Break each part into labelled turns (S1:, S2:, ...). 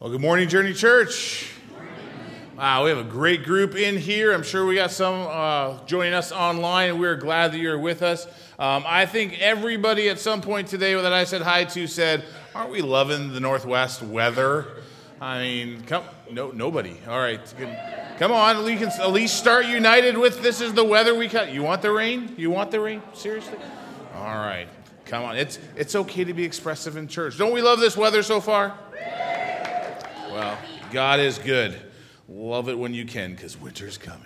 S1: Well, good morning, Journey Church. Wow, we have a great group in here. I'm sure we got some joining us online, and we're glad that you're with us. I think everybody at some point today that I said hi to said, aren't we loving the Northwest weather? I mean, nobody. All right, good. Come on, we can at least start united with this is the weather we got. You want the rain? You want the rain? Seriously? All right, come on. It's okay to be expressive in church. Don't we love this weather so far? Well, God is good. Love it when you can, because winter's coming.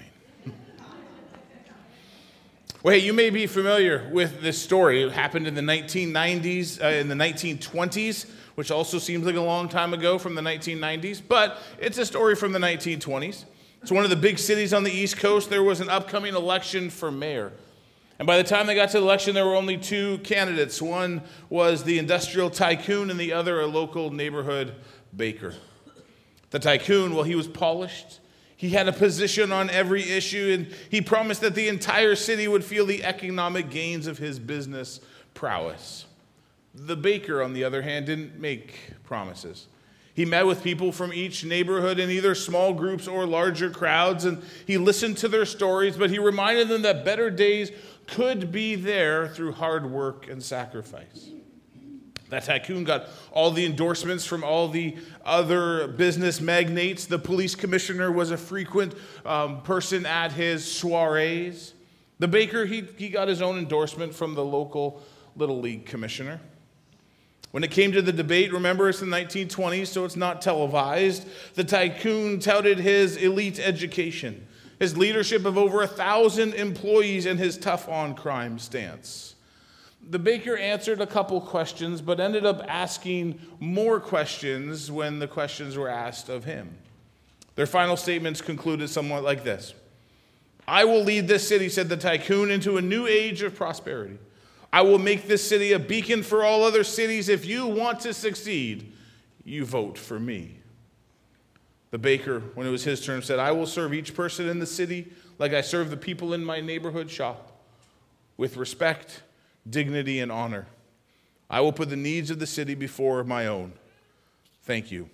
S1: Well, hey, you may be familiar with this story. It happened in the 1990s, in the 1920s, which also seems like a long time ago from the 1990s, but it's a story from the 1920s. It's one of the big cities on the East Coast. There was an upcoming election for mayor. And by the time they got to the election, there were only two candidates. One was the industrial tycoon, and the other a local neighborhood baker. The tycoon, well, he was polished. He had a position on every issue, and he promised that the entire city would feel the economic gains of his business prowess. The baker, on the other hand, didn't make promises. He met with people from each neighborhood in either small groups or larger crowds, and he listened to their stories, but he reminded them that better days could be there through hard work and sacrifice. That tycoon got all the endorsements from all the other business magnates. The police commissioner was a frequent person at his soirees. The baker, he got his own endorsement from the local Little League commissioner. When it came to the debate, remember it's the 1920s, so it's not televised. The tycoon touted his elite education, his leadership of over 1,000 employees, and his tough-on-crime stance. The baker answered a couple questions, but ended up asking more questions when the questions were asked of him. Their final statements concluded somewhat like this. I will lead this city, said the tycoon, into a new age of prosperity. I will make this city a beacon for all other cities. If you want to succeed, you vote for me. The baker, when it was his turn, said, I will serve each person in the city like I serve the people in my neighborhood shop, with respect, dignity, and honor. I will put the needs of the city before my own. Thank you.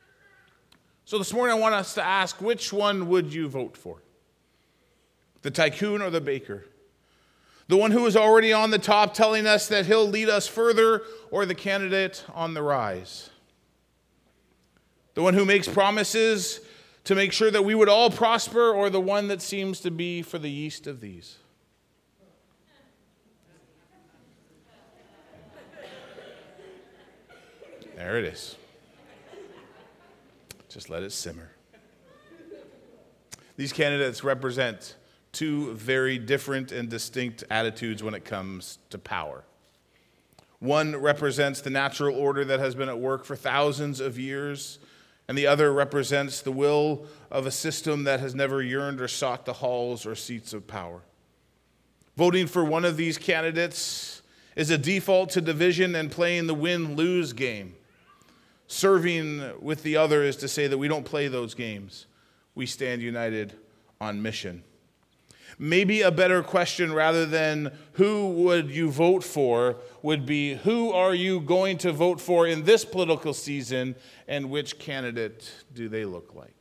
S1: So this morning I want us to ask, which one would you vote for? The tycoon or the baker? The one who is already on the top telling us that he'll lead us further, or the candidate on the rise? The one who makes promises to make sure that we would all prosper, or the one that seems to be for the yeast of these? There it is. Just let it simmer. These candidates represent two very different and distinct attitudes when it comes to power. One represents the natural order that has been at work for thousands of years, and the other represents the will of a system that has never yearned or sought the halls or seats of power. Voting for one of these candidates is a default to division and playing the win-lose game. Serving with the other is to say that we don't play those games. We stand united on mission. Maybe a better question rather than who would you vote for would be who are you going to vote for in this political season, and which candidate do they look like?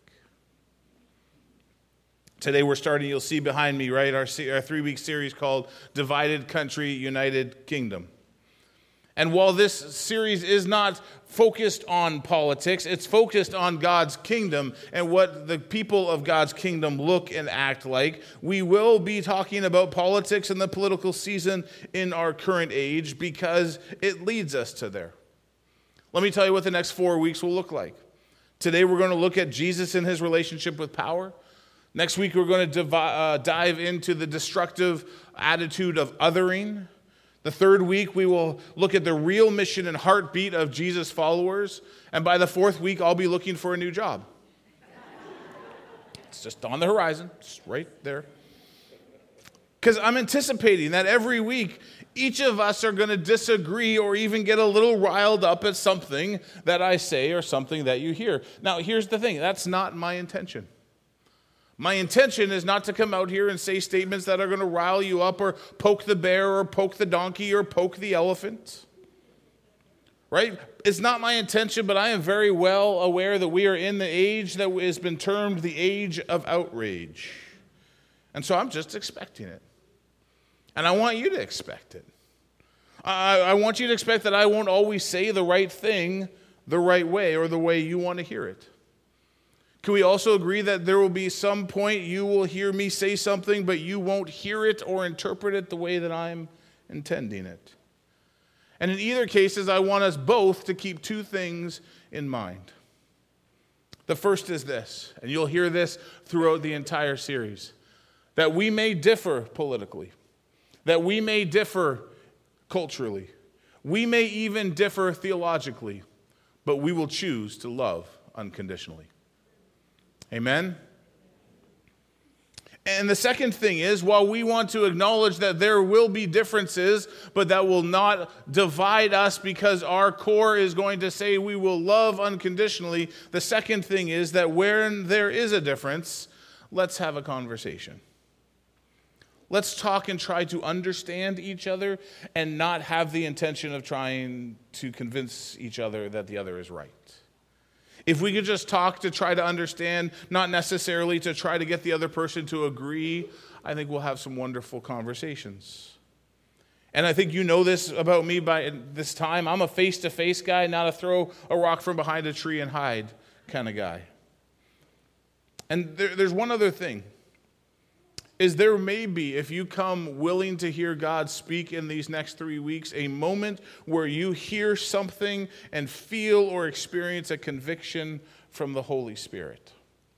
S1: Today we're starting, you'll see behind me, right, our 3-week series called Divided Country, United Kingdom. And while this series is not focused on politics, it's focused on God's kingdom and what the people of God's kingdom look and act like. We will be talking about politics and the political season in our current age because it leads us to there. Let me tell you what the next 4 weeks will look like. Today we're going to look at Jesus and his relationship with power. Next week we're going to dive into the destructive attitude of othering. The third week, we will look at the real mission and heartbeat of Jesus' followers. And by the fourth week, I'll be looking for a new job. It's just on the horizon. It's right there. Because I'm anticipating that every week, each of us are going to disagree or even get a little riled up at something that I say or something that you hear. Now, here's the thing. That's not my intention. My intention is not to come out here and say statements that are going to rile you up or poke the bear or poke the donkey or poke the elephant. right? It's not my intention, but I am very well aware that we are in the age that has been termed the age of outrage. And so I'm just expecting it. And I want you to expect it. I want you to expect that I won't always say the right thing the right way or the way you want to hear it. Can we also agree that there will be some point you will hear me say something, but you won't hear it or interpret it the way that I'm intending it? And in either cases, I want us both to keep two things in mind. The first is this, and you'll hear this throughout the entire series, that we may differ politically, that we may differ culturally, we may even differ theologically, but we will choose to love unconditionally. Amen? And the second thing is, while we want to acknowledge that there will be differences, but that will not divide us because our core is going to say we will love unconditionally, the second thing is that when there is a difference, let's have a conversation. Let's talk and try to understand each other and not have the intention of trying to convince each other that the other is right. If we could just talk to try to understand, not necessarily to try to get the other person to agree, I think we'll have some wonderful conversations. And I think you know this about me by this time. I'm a face-to-face guy, not a throw a rock from behind a tree and hide kind of guy. And there's one other thing. Is there may be, if you come willing to hear God speak in these next 3 weeks, a moment where you hear something and feel or experience a conviction from the Holy Spirit.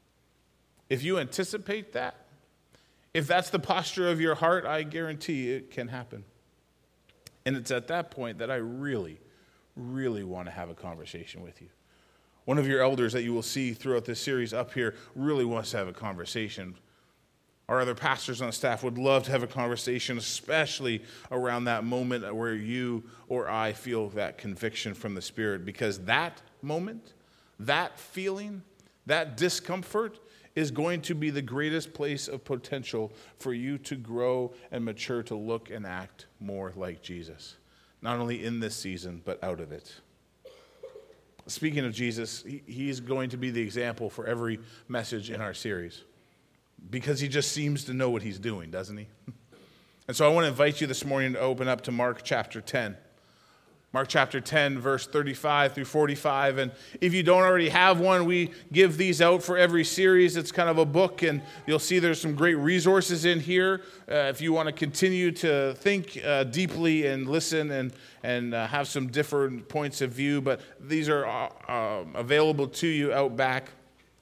S1: If you anticipate that, if that's the posture of your heart, I guarantee it can happen. And it's at that point that I really, really want to have a conversation with you. One of your elders that you will see throughout this series up here really wants to have a conversation. Our other pastors on staff would love to have a conversation, especially around that moment where you or I feel that conviction from the Spirit, because that moment, that feeling, that discomfort is going to be the greatest place of potential for you to grow and mature to look and act more like Jesus, not only in this season, but out of it. Speaking of Jesus, he's going to be the example for every message in our series. Because he just seems to know what he's doing, doesn't he? And so I want to invite you this morning to open up to Mark chapter 10. Mark chapter 10, verse 35 through 45. And if you don't already have one, we give these out for every series. It's kind of a book, and you'll see there's some great resources in here if you want to continue to think deeply and listen and have some different points of view. But these are available to you out back.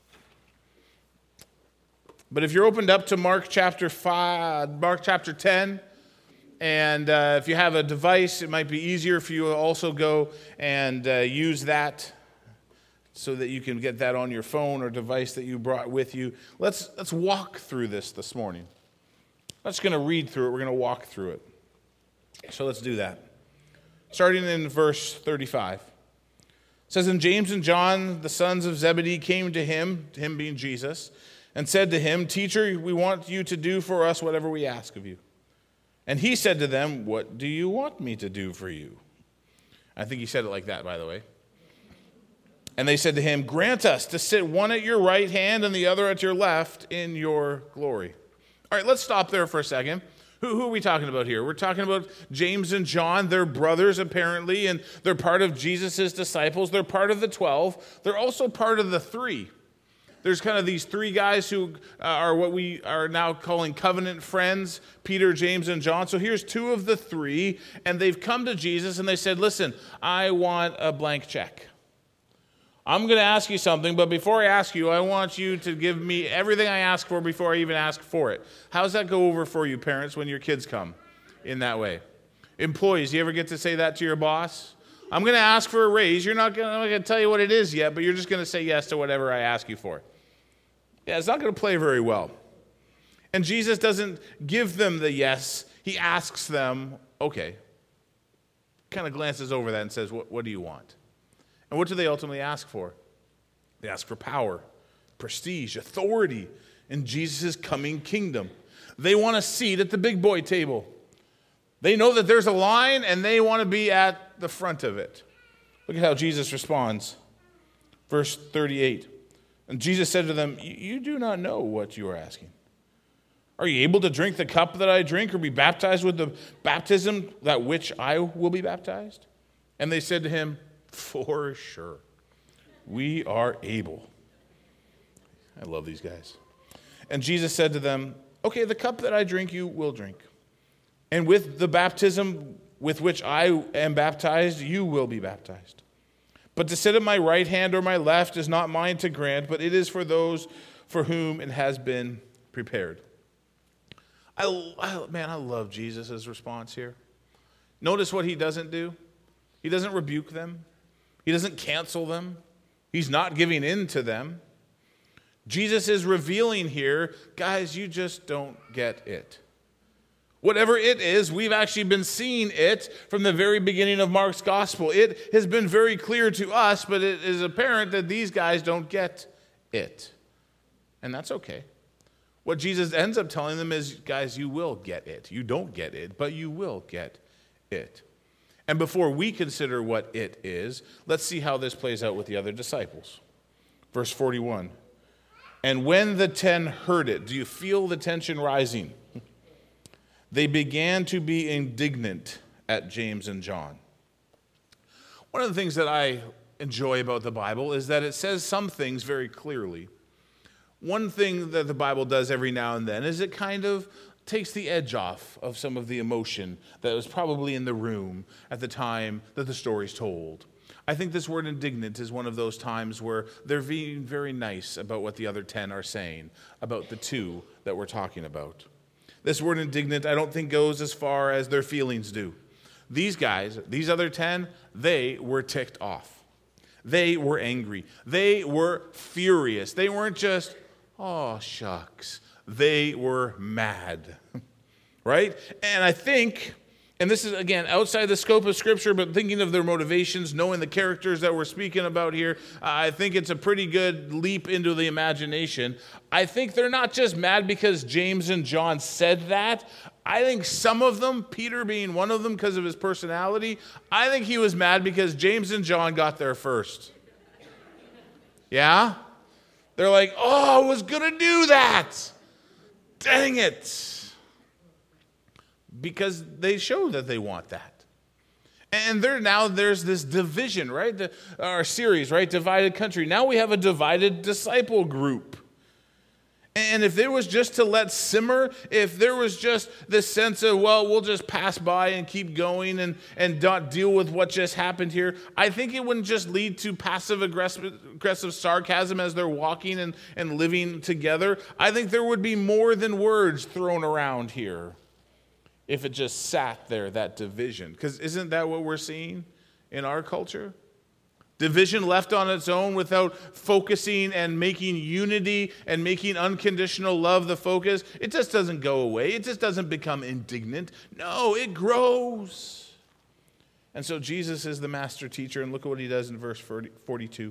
S1: But if you're opened up to Mark chapter 10, and if you have a device, it might be easier if you also go and use that so that you can get that on your phone or device that you brought with you. Let's walk through this morning. I'm just going to read through it. We're going to walk through it. So let's do that. Starting in verse 35. It says, "And James and John, the sons of Zebedee, came to him being Jesus, and said to him, 'Teacher, we want you to do for us whatever we ask of you.' And he said to them, 'What do you want me to do for you?'" I think he said it like that, by the way. "And they said to him, 'Grant us to sit one at your right hand and the other at your left in your glory.'" All right, let's stop there for a second. Who are we talking about here? We're talking about James and John. They're brothers, apparently, and they're part of Jesus' disciples. They're part of the 12. They're also part of the 3. There's kind of these 3 guys who are what we are now calling covenant friends, Peter, James, and John. So here's 2 of the 3, and they've come to Jesus and they said, "Listen, I want a blank check. I'm going to ask you something, but before I ask you, I want you to give me everything I ask for before I even ask for it." How's that go over for you, parents, when your kids come in that way? Employees, you ever get to say that to your boss? I'm going to ask for a raise. I'm not going to tell you what it is yet, but you're just going to say yes to whatever I ask you for. Yeah, it's not going to play very well. And Jesus doesn't give them the yes. He asks them, okay. Kind of glances over that and says, what do you want? And what do they ultimately ask for? They ask for power, prestige, authority in Jesus' coming kingdom. They want a seat at the big boy table. They know that there's a line, and they want to be at the front of it. Look at how Jesus responds. Verse 38. And Jesus said to them, "You do not know what you are asking. Are you able to drink the cup that I drink or be baptized with the baptism that which I will be baptized?" And they said to him, "For sure, we are able." I love these guys. And Jesus said to them, "Okay, the cup that I drink you will drink. And with the baptism with which I am baptized, you will be baptized. But to sit at my right hand or my left is not mine to grant, but it is for those for whom it has been prepared." I love Jesus' response here. Notice what he doesn't do. He doesn't rebuke them. He doesn't cancel them. He's not giving in to them. Jesus is revealing here, guys, you just don't get it. Whatever it is, we've actually been seeing it from the very beginning of Mark's gospel. It has been very clear to us, but it is apparent that these guys don't get it. And that's okay. What Jesus ends up telling them is, guys, you will get it. You don't get it, but you will get it. And before we consider what it is, let's see how this plays out with the other disciples. Verse 41. And when the 10 heard it, do you feel the tension rising? They began to be indignant at James and John. One of the things that I enjoy about the Bible is that it says some things very clearly. One thing that the Bible does every now and then is it kind of takes the edge off of some of the emotion that was probably in the room at the time that the story's told. I think this word indignant is one of those times where they're being very nice about what the other 10 are saying, about the 2 that we're talking about. This word indignant, I don't think goes as far as their feelings do. These guys, these other 10, they were ticked off. They were angry. They were furious. They weren't just, oh, shucks. They were mad, right? And I think, and this is, again, outside the scope of Scripture, but thinking of their motivations, knowing the characters that we're speaking about here, I think it's a pretty good leap into the imagination. I think they're not just mad because James and John said that. I think some of them, Peter being one of them because of his personality, I think he was mad because James and John got there first. Yeah? They're like, oh, I was going to do that. Dang it. Because they show that they want that. And there's this division, right? Our series, right? Divided Country. Now we have a divided disciple group. And if there was just to let simmer, if there was just this sense of, well, we'll just pass by and keep going and not deal with what just happened here, I think it wouldn't just lead to passive-aggressive sarcasm as they're walking and living together. I think there would be more than words thrown around here if it just sat there, that division. Because isn't that what we're seeing in our culture? Division left on its own without focusing and making unity and making unconditional love the focus, it just doesn't go away. It just doesn't become indignant. No, it grows. And so Jesus is the master teacher, and look at what he does in verse 42.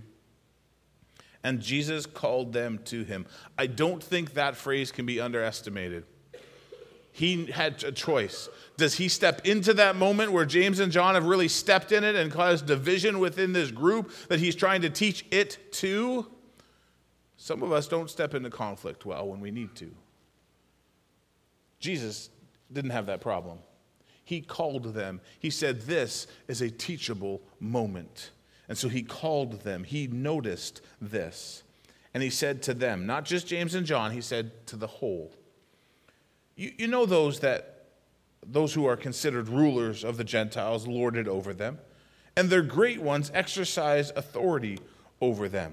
S1: And Jesus called them to him. I don't think that phrase can be underestimated. He had a choice. Does he step into that moment where James and John have really stepped in it and caused division within this group that he's trying to teach it to? Some of us don't step into conflict well when we need to. Jesus didn't have that problem. He called them. He said, this is a teachable moment. And so he called them. He noticed this. And he said to them, not just James and John, he said to the whole. You know those who are considered rulers of the Gentiles lord it over them, and their great ones exercise authority over them.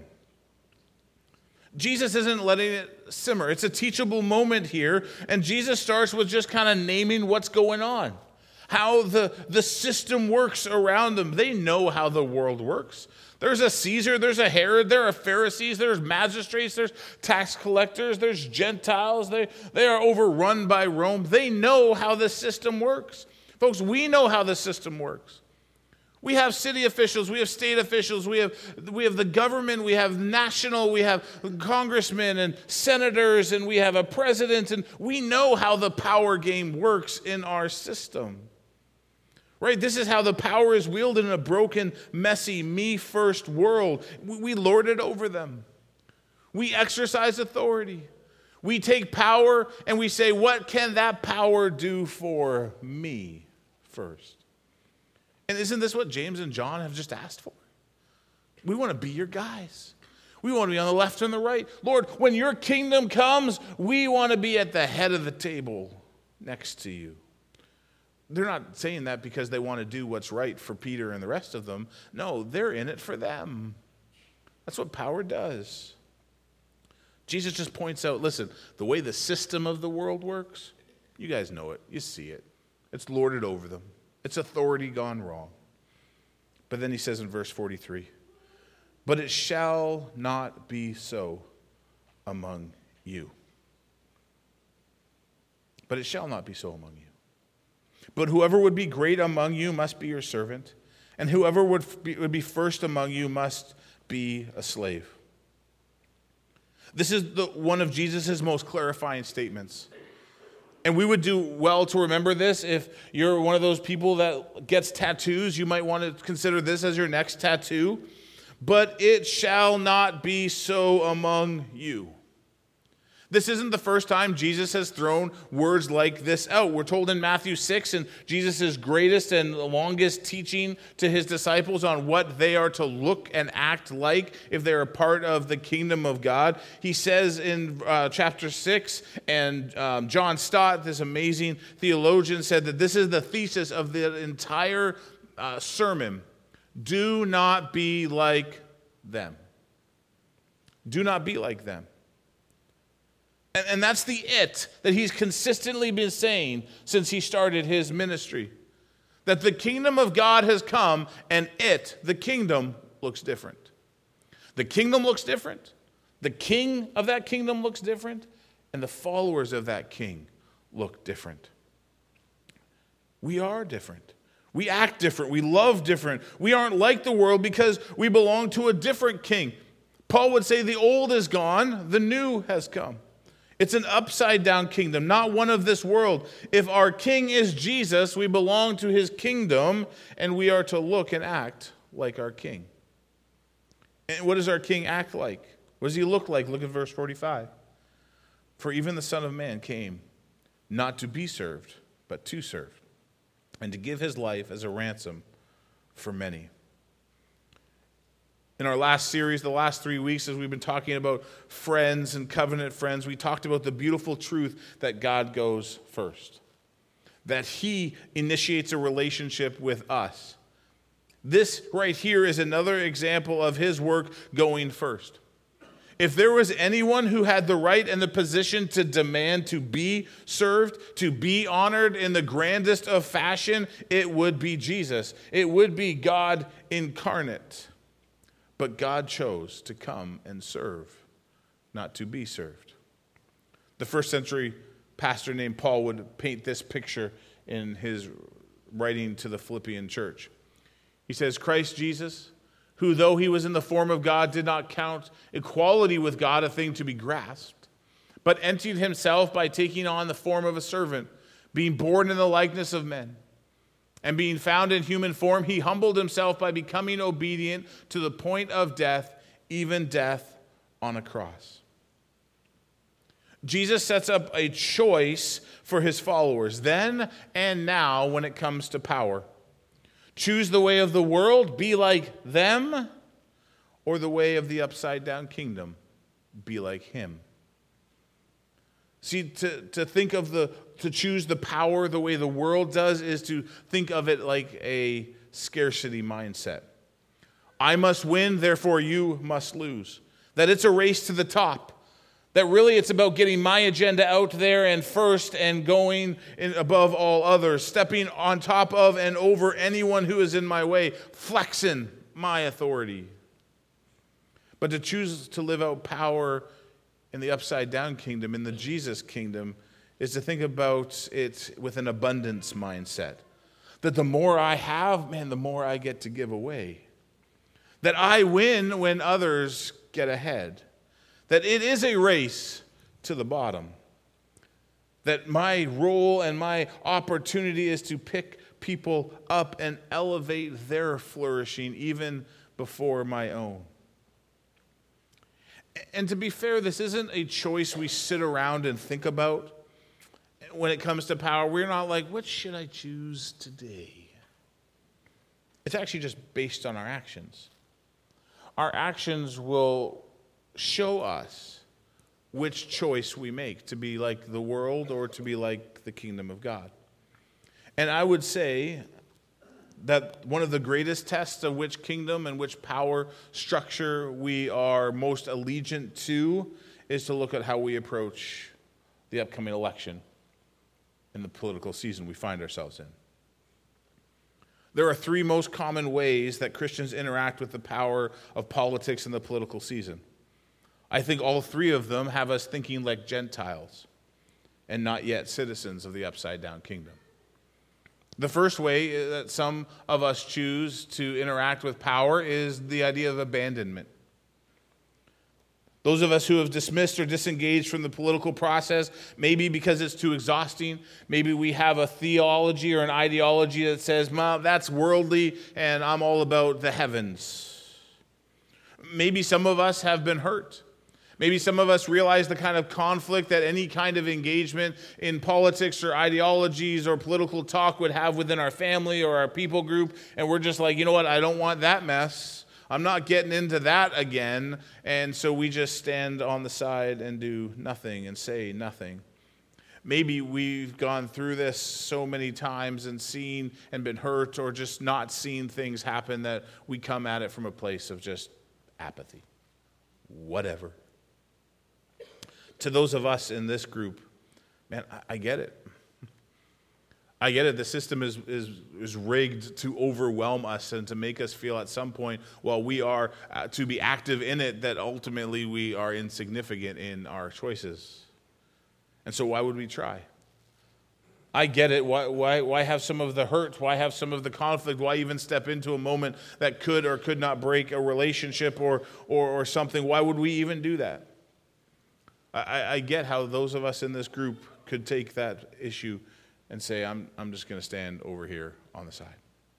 S1: Jesus isn't letting it simmer. It's a teachable moment here, and Jesus starts with just kind of naming what's going on, how the system works around them. They know how the world works. There's a Caesar, there's a Herod, there are Pharisees, there's magistrates, there's tax collectors, there's Gentiles. They are overrun by Rome. They know how the system works. Folks, we know how the system works. We have city officials, we have state officials, we have the government, we have national, we have congressmen and senators, and we have a president, and we know how the power game works in our system. Right? This is how the power is wielded in a broken, messy, me-first world. We lord it over them. We exercise authority. We take power and we say, what can that power do for me first? And isn't this what James and John have just asked for? We want to be your guys. We want to be on the left and the right. Lord, when your kingdom comes, we want to be at the head of the table next to you. They're not saying that because they want to do what's right for Peter and the rest of them. No, they're in it for them. That's what power does. Jesus just points out, listen, the way the system of the world works, you guys know it. You see it. It's lorded over them. It's authority gone wrong. But then he says in verse 43, but it shall not be so among you. But it shall not be so among you. But whoever would be great among you must be your servant, and whoever would be first among you must be a slave. This is one of Jesus' most clarifying statements. And we would do well to remember this. If you're one of those people that gets tattoos, you might want to consider this as your next tattoo. But it shall not be so among you. This isn't the first time Jesus has thrown words like this out. We're told in Matthew 6, in Jesus' greatest and longest teaching to his disciples on what they are to look and act like if they're a part of the kingdom of God. He says in chapter 6, and John Stott, this amazing theologian, said that this is the thesis of the entire sermon. Do not be like them. Do not be like them. And that's the it that he's consistently been saying since he started his ministry. That the kingdom of God has come and the kingdom, looks different. The kingdom looks different. The king of that kingdom looks different. And the followers of that king look different. We are different. We act different. We love different. We aren't like the world because we belong to a different king. Paul would say the old is gone, the new has come. It's an upside-down kingdom, not one of this world. If our king is Jesus, we belong to his kingdom, and we are to look and act like our king. And what does our king act like? What does he look like? Look at verse 45. For even the Son of Man came not to be served, but to serve, and to give his life as a ransom for many. In our last series, the last 3 weeks, as we've been talking about friends and covenant friends, we talked about the beautiful truth that God goes first, that he initiates a relationship with us. This right here is another example of his work going first. If there was anyone who had the right and the position to demand to be served, to be honored in the grandest of fashion, it would be Jesus. It would be God incarnate. But God chose to come and serve, not to be served. The first century pastor named Paul would paint this picture in his writing to the Philippian church. He says, Christ Jesus, who though he was in the form of God, did not count equality with God a thing to be grasped, but emptied himself by taking on the form of a servant, being born in the likeness of men. And being found in human form, he humbled himself by becoming obedient to the point of death, even death on a cross. Jesus sets up a choice for his followers then and now when it comes to power. Choose the way of the world, be like them, or the way of the upside-down kingdom, be like him. See, to choose the power the way the world does is to think of it like a scarcity mindset. I must win, therefore you must lose. That it's a race to the top. That really it's about getting my agenda out there and first and going above all others, stepping on top of and over anyone who is in my way, flexing my authority. But to choose to live out power in the upside-down kingdom, in the Jesus kingdom, is to think about it with an abundance mindset. That the more I have, the more I get to give away. That I win when others get ahead. That it is a race to the bottom. That my role and my opportunity is to pick people up and elevate their flourishing even before my own. And to be fair, this isn't a choice we sit around and think about. When it comes to power, we're not like, what should I choose today? It's actually just based on our actions. Our actions will show us which choice we make, to be like the world or to be like the kingdom of God. And I would say that one of the greatest tests of which kingdom and which power structure we are most allegiant to is to look at how we approach the upcoming election in the political season we find ourselves in. There are three most common ways that Christians interact with the power of politics in the political season. I think all three of them have us thinking like Gentiles and not yet citizens of the upside-down kingdom. The first way that some of us choose to interact with power is the idea of abandonment. Those of us who have dismissed or disengaged from the political process, maybe because it's too exhausting, maybe we have a theology or an ideology that says, that's worldly and I'm all about the heavens. Maybe some of us have been hurt. Maybe some of us realize the kind of conflict that any kind of engagement in politics or ideologies or political talk would have within our family or our people group, and we're just like, you know what, I don't want that mess. I'm not getting into that again, and so we just stand on the side and do nothing and say nothing. Maybe we've gone through this so many times and seen and been hurt or just not seen things happen that we come at it from a place of just apathy. Whatever. To those of us in this group, man, I get it. I get it. The system is rigged to overwhelm us and to make us feel at some point, while we are to be active in it, that ultimately we are insignificant in our choices. And so why would we try? I get it. Why have some of the hurt? Why have some of the conflict? Why even step into a moment that could or could not break a relationship or something? Why would we even do that? I get how those of us in this group could take that issue and say, I'm just going to stand over here on the side.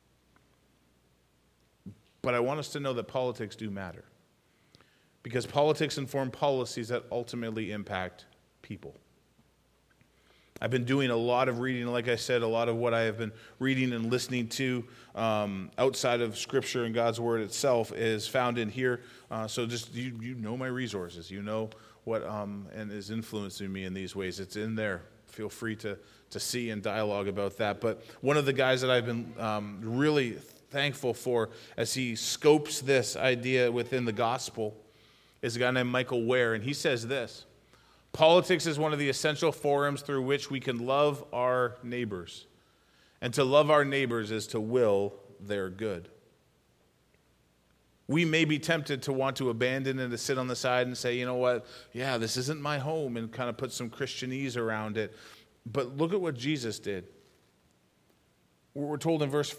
S1: But I want us to know that politics do matter, because politics inform policies that ultimately impact people. I've been doing a lot of reading, like I said, a lot of what I have been reading and listening to outside of Scripture and God's Word itself is found in here. So just, you know my resources. You know what and is influencing me in these ways. It's in there. Feel free to see and dialogue about that. But one of the guys that I've been really thankful for as he scopes this idea within the gospel is a guy named Michael Ware, and he says this: politics is one of the essential forums through which we can love our neighbors. And to love our neighbors is to will their good. We may be tempted to want to abandon and to sit on the side and say, you know what, yeah, this isn't my home, and kind of put some Christianese around it. But look at what Jesus did. We're told in verse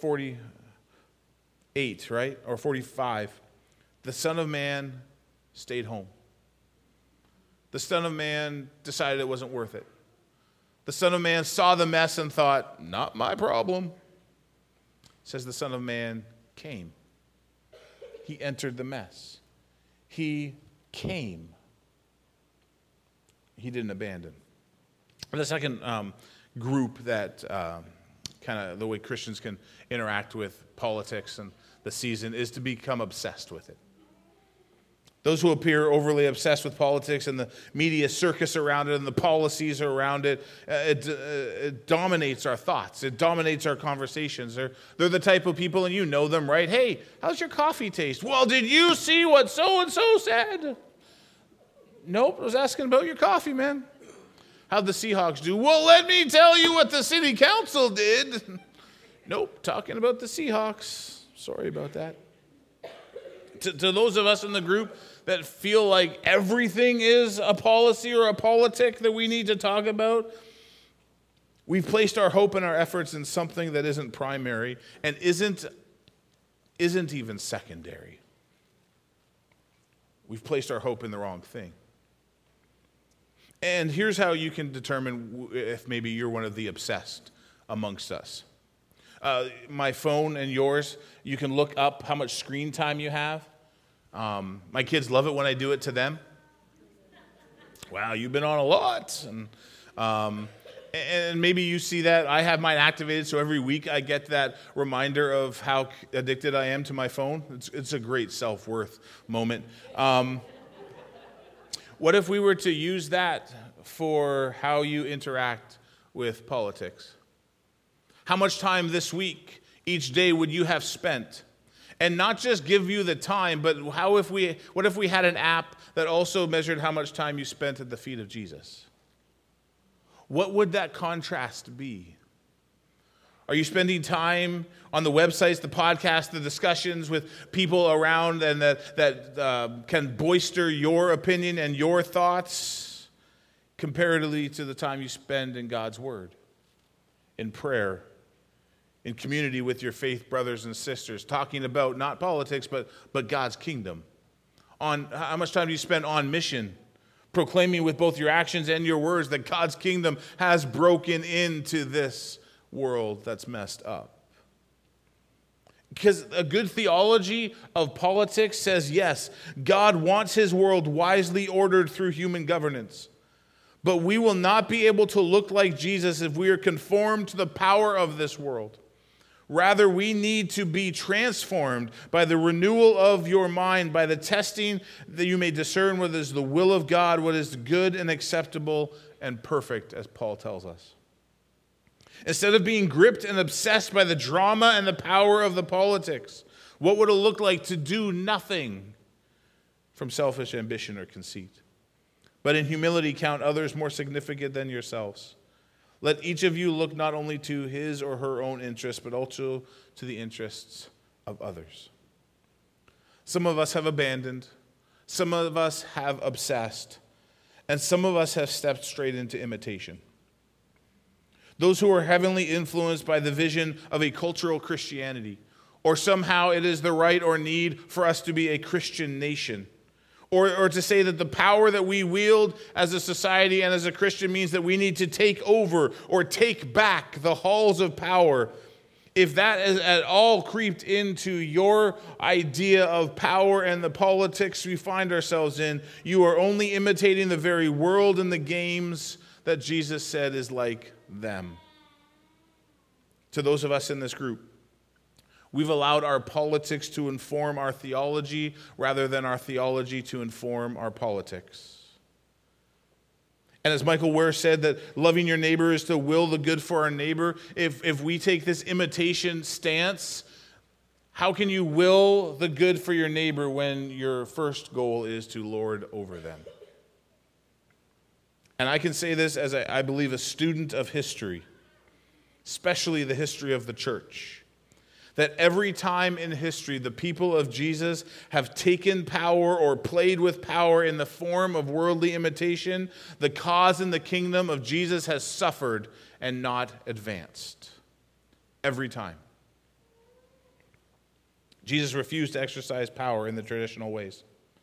S1: 48, right? Or 45. The Son of Man stayed home. The Son of Man decided it wasn't worth it. The Son of Man saw the mess and thought, not my problem. It says the Son of Man came. He entered the mess. He came. He didn't abandon. The second group that kind of the way Christians can interact with politics and the season is to become obsessed with it. Those who appear overly obsessed with politics and the media circus around it and the policies around it, it dominates our thoughts. It dominates our conversations. They're the type of people, and you know them, right? Hey, how's your coffee taste? Well, did you see what so-and-so said? Nope, I was asking about your coffee, man. How'd the Seahawks do? Well, let me tell you what the city council did. Nope, talking about the Seahawks. Sorry about that. To those of us in the group that feel like everything is a policy or a politic that we need to talk about, we've placed our hope and our efforts in something that isn't primary and isn't even secondary. We've placed our hope in the wrong thing. And here's how you can determine if maybe you're one of the obsessed amongst us. My phone and yours, you can look up how much screen time you have. My kids love it when I do it to them. Wow, you've been on a lot. And maybe you see that. I have mine activated, so every week I get that reminder of how addicted I am to my phone. It's a great self-worth moment. What if we were to use that for how you interact with politics? How much time this week, each day, would you have spent? And not just give you the time, but what if we had an app that also measured how much time you spent at the feet of Jesus? What would that contrast be? Are you spending time on the websites, the podcasts, the discussions with people around and that can bolster your opinion and your thoughts comparatively to the time you spend in God's Word, in prayer, in community with your faith brothers and sisters, talking about not politics, but God's kingdom? On how much time do you spend on mission, proclaiming with both your actions and your words that God's kingdom has broken into this world that's messed up? Because a good theology of politics says, yes, God wants his world wisely ordered through human governance. But we will not be able to look like Jesus if we are conformed to the power of this world. Rather, we need to be transformed by the renewal of your mind, by the testing that you may discern what is the will of God, what is good and acceptable and perfect, as Paul tells us. Instead of being gripped and obsessed by the drama and the power of the politics, what would it look like to do nothing from selfish ambition or conceit, but in humility count others more significant than yourselves? Let each of you look not only to his or her own interests, but also to the interests of others. Some of us have abandoned, some of us have obsessed, and some of us have stepped straight into imitation. Those who are heavily influenced by the vision of a cultural Christianity, or somehow it is the right or need for us to be a Christian nation, or to say that the power that we wield as a society and as a Christian means that we need to take over or take back the halls of power. If that is at all creeped into your idea of power and the politics we find ourselves in, you are only imitating the very world and the games that Jesus said is like them. To those of us in this group, we've allowed our politics to inform our theology rather than our theology to inform our politics. And as Michael Ware said, that loving your neighbor is to will the good for our neighbor. If we take this imitation stance, how can you will the good for your neighbor when your first goal is to lord over them? And I can say this as I believe a student of history, especially the history of the church, that every time in history the people of Jesus have taken power or played with power in the form of worldly imitation, the cause and the kingdom of Jesus has suffered and not advanced. Every time. Jesus refused to exercise power in the traditional ways.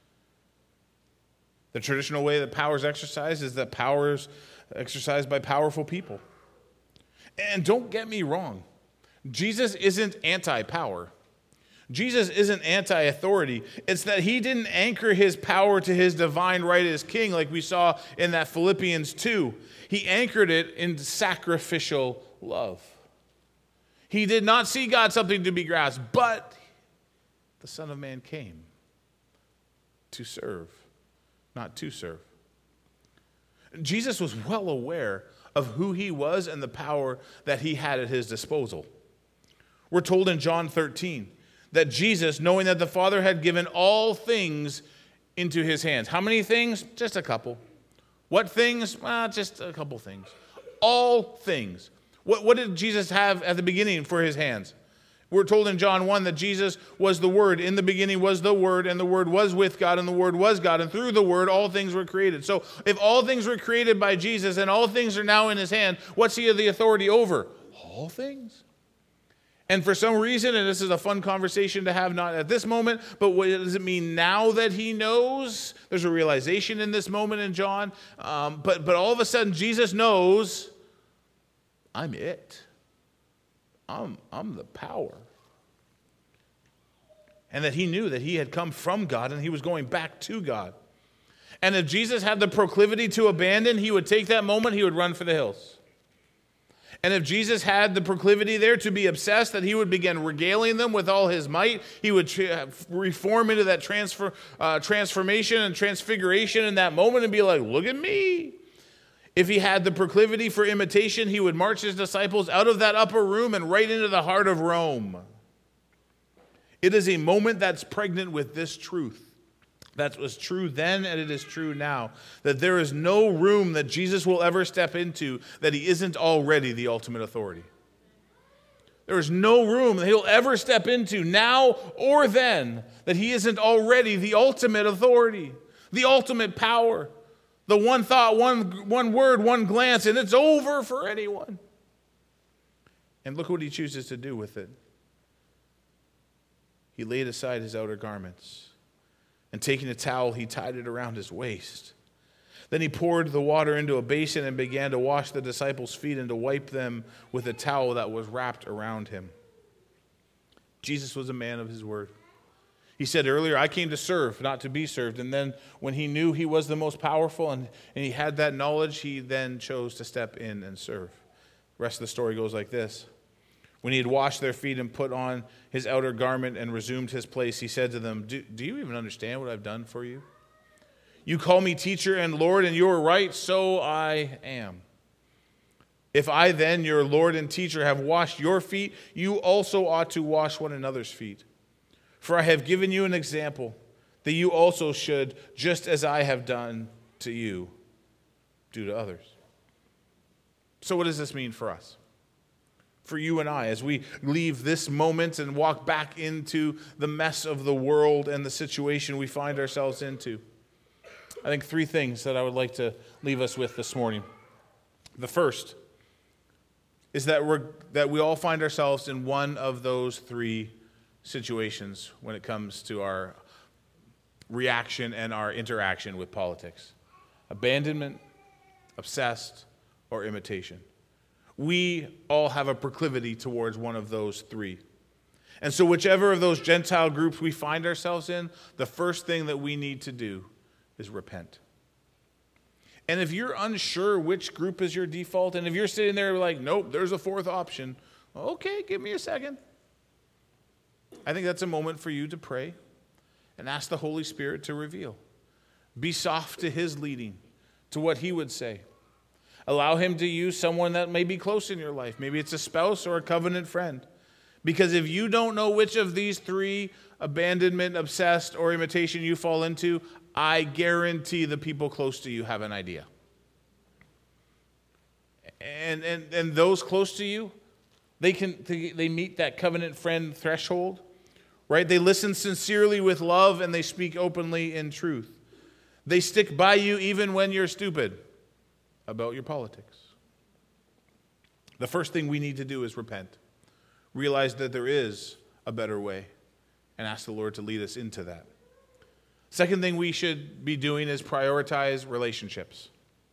S1: The traditional way that power is exercised is that power is exercised by powerful people. And don't get me wrong. Jesus isn't anti-power. Jesus isn't anti-authority. It's that he didn't anchor his power to his divine right as king like we saw in that Philippians 2. He anchored it in sacrificial love. He did not see God something to be grasped, but the Son of Man came to serve, not to serve. Jesus was well aware of who he was and the power that he had at his disposal. We're told in John 13 that Jesus, knowing that the Father had given all things into his hands. How many things? Just a couple. What things? Just a couple things. All things. What did Jesus have at the beginning for his hands? We're told in John 1 that Jesus was the Word. In the beginning was the Word, and the Word was with God, and the Word was God. And through the Word, all things were created. So if all things were created by Jesus and all things are now in his hand, what's he the authority over? All things. And for some reason, and this is a fun conversation to have, not at this moment, but what does it mean now that he knows? There's a realization in this moment in John. But all of a sudden, Jesus knows, I'm it. I'm the power. And that he knew that he had come from God and he was going back to God. And if Jesus had the proclivity to abandon, he would take that moment, he would run for the hills. And if Jesus had the proclivity there to be obsessed, that he would begin regaling them with all his might, he would reform into that transformation and transfiguration in that moment and be like, look at me. If he had the proclivity for imitation, he would march his disciples out of that upper room and right into the heart of Rome. It is a moment that's pregnant with this truth. That was true then and it is true now. That there is no room that Jesus will ever step into that he isn't already the ultimate authority. There is no room that he'll ever step into now or then that he isn't already the ultimate authority, the ultimate power. The one thought, one word, one glance, and it's over for anyone. And look what he chooses to do with it. He laid aside his outer garments, and taking a towel, he tied it around his waist. Then he poured the water into a basin and began to wash the disciples' feet and to wipe them with a towel that was wrapped around him. Jesus was a man of his word. He said earlier, I came to serve, not to be served. And then when he knew he was the most powerful and he had that knowledge, he then chose to step in and serve. The rest of the story goes like this. When he had washed their feet and put on his outer garment and resumed his place, he said to them, Do you even understand what I've done for you? You call me teacher and Lord, and you are right, so I am. If I then, your Lord and teacher, have washed your feet, you also ought to wash one another's feet. For I have given you an example, that you also should, just as I have done to you, do to others. So what does this mean for us? For you and I, as we leave this moment and walk back into the mess of the world and the situation we find ourselves into. I think three things that I would like to leave us with this morning. The first is that we all find ourselves in one of those three situations when it comes to our reaction and our interaction with politics. Abandonment, obsessed, or imitation. We all have a proclivity towards one of those three. And so whichever of those Gentile groups we find ourselves in, the first thing that we need to do is repent. And if you're unsure which group is your default, and if you're sitting there like, nope, there's a fourth option, okay, give me a second. I think that's a moment for you to pray and ask the Holy Spirit to reveal. Be soft to his leading, to what he would say. Allow him to use someone that may be close in your life. Maybe it's a spouse or a covenant friend. Because if you don't know which of these three, abandonment, obsessed, or imitation, you fall into, I guarantee the people close to you have an idea. And those close to you, they meet that covenant friend threshold, right? They listen sincerely with love and they speak openly in truth. They stick by you even when you're stupid about your politics. The first thing we need to do is repent. Realize that there is a better way and ask the Lord to lead us into that. Second thing we should be doing is prioritize relationships,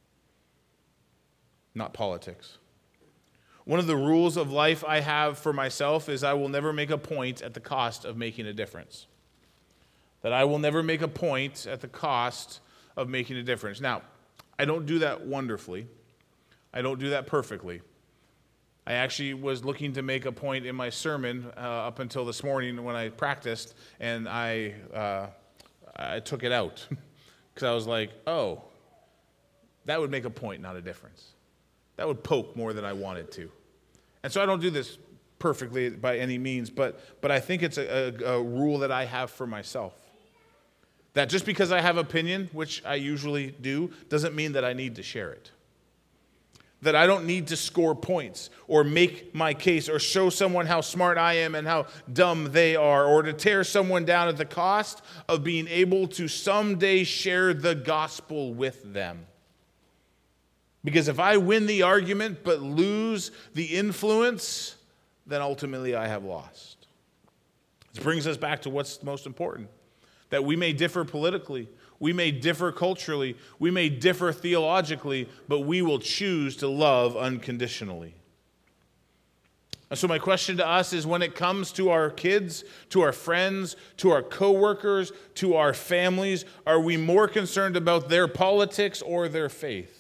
S1: not politics. One of the rules of life I have for myself is I will never make a point at the cost of making a difference. That I will never make a point at the cost of making a difference. Now, I don't do that wonderfully. I don't do that perfectly. I actually was looking to make a point in my sermon up until this morning when I practiced, and I took it out because I was like, oh, that would make a point, not a difference. That would poke more than I wanted to. And so I don't do this perfectly by any means, but I think it's a rule that I have for myself. That just because I have opinion, which I usually do, doesn't mean that I need to share it. That I don't need to score points or make my case or show someone how smart I am and how dumb they are, or to tear someone down at the cost of being able to someday share the gospel with them. Because if I win the argument but lose the influence, then ultimately I have lost. This brings us back to what's most important. That we may differ politically, we may differ culturally, we may differ theologically, but we will choose to love unconditionally. And so my question to us is, when it comes to our kids, to our friends, to our coworkers, to our families, are we more concerned about their politics or their faith?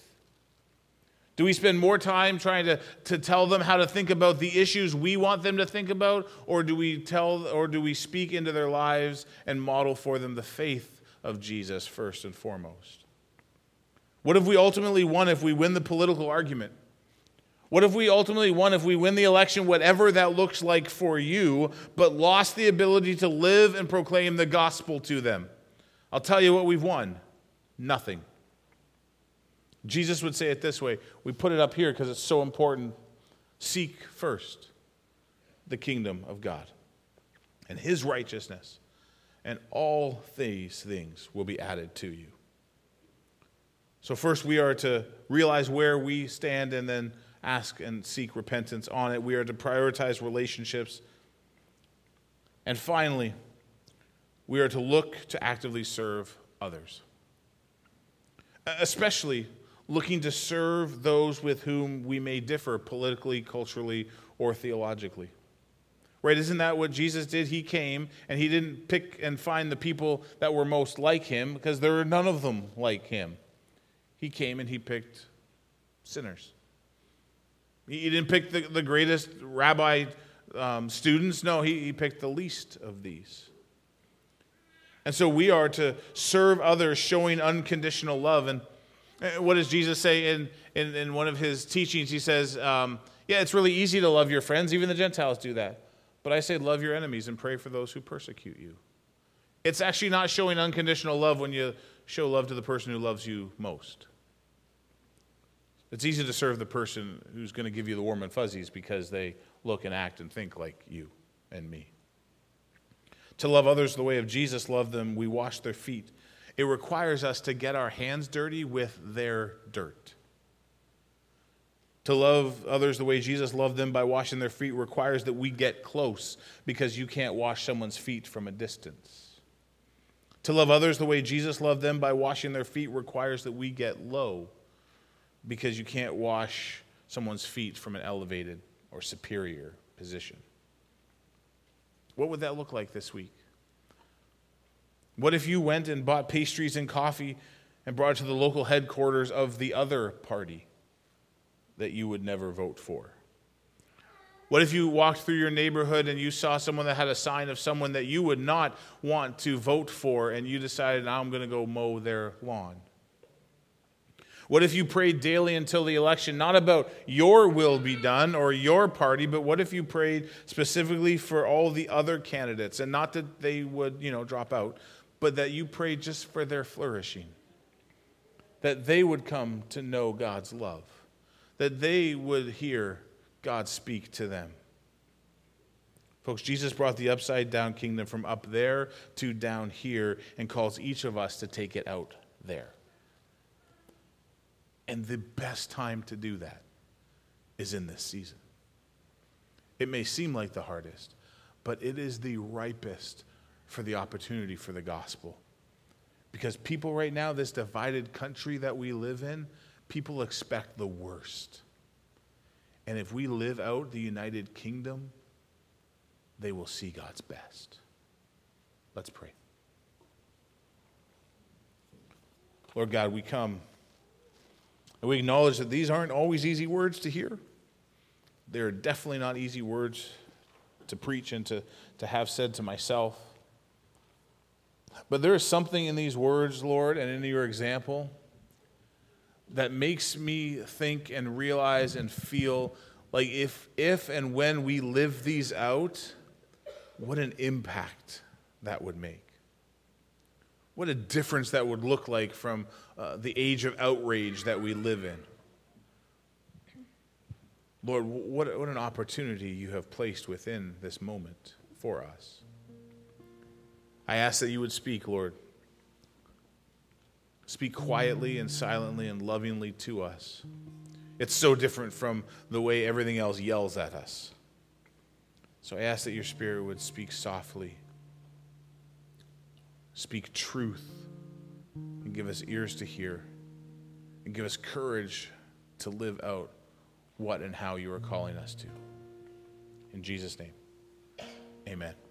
S1: Do we spend more time trying to tell them how to think about the issues we want them to think about, or do we speak into their lives and model for them the faith of Jesus first and foremost? What have we ultimately won if we win the political argument? What have we ultimately won if we win the election, whatever that looks like for you, but lost the ability to live and proclaim the gospel to them? I'll tell you what we've won. Nothing. Jesus would say it this way. We put it up here because it's so important. Seek first the kingdom of God and his righteousness, and all these things will be added to you. So first we are to realize where we stand and then ask and seek repentance on it. We are to prioritize relationships. And finally, we are to look to actively serve others, especially looking to serve those with whom we may differ politically, culturally, or theologically. Right? Isn't that what Jesus did? He came and he didn't pick and find the people that were most like him, because there were none of them like him. He came and he picked sinners. He didn't pick the greatest rabbi students. No, he picked the least of these. And so we are to serve others, showing unconditional love. And what does Jesus say in one of his teachings? He says, it's really easy to love your friends. Even the Gentiles do that. But I say love your enemies and pray for those who persecute you. It's actually not showing unconditional love when you show love to the person who loves you most. It's easy to serve the person who's going to give you the warm and fuzzies because they look and act and think like you and me. To love others the way of Jesus loved them, we wash their feet. It requires us to get our hands dirty with their dirt. To love others the way Jesus loved them by washing their feet requires that we get close, because you can't wash someone's feet from a distance. To love others the way Jesus loved them by washing their feet requires that we get low, because you can't wash someone's feet from an elevated or superior position. What would that look like this week? What if you went and bought pastries and coffee and brought it to the local headquarters of the other party that you would never vote for? What if you walked through your neighborhood and you saw someone that had a sign of someone that you would not want to vote for, and you decided, now I'm going to go mow their lawn? What if you prayed daily until the election, not about your will be done or your party, but what if you prayed specifically for all the other candidates, and not that they would, drop out, but that you prayed just for their flourishing, that they would come to know God's love, that they would hear God speak to them. Folks, Jesus brought the upside-down kingdom from up there to down here and calls each of us to take it out there. And the best time to do that is in this season. It may seem like the hardest, but it is the ripest for the opportunity for the gospel. Because people right now, this divided country that we live in, people expect the worst. And if we live out the United Kingdom, they will see God's best. Let's pray. Lord God, we come and we acknowledge that these aren't always easy words to hear. They're definitely not easy words to preach and to have said to myself. But there is something in these words, Lord, and in your example that makes me think and realize and feel like if and when we live these out, what an impact that would make. What a difference that would look like from the age of outrage that we live in. Lord, what an opportunity you have placed within this moment for us. I ask that you would speak, Lord. Speak quietly and silently and lovingly to us. It's so different from the way everything else yells at us. So I ask that your Spirit would speak softly, speak truth, and give us ears to hear, and give us courage to live out what and how you are calling us to. In Jesus' name, amen.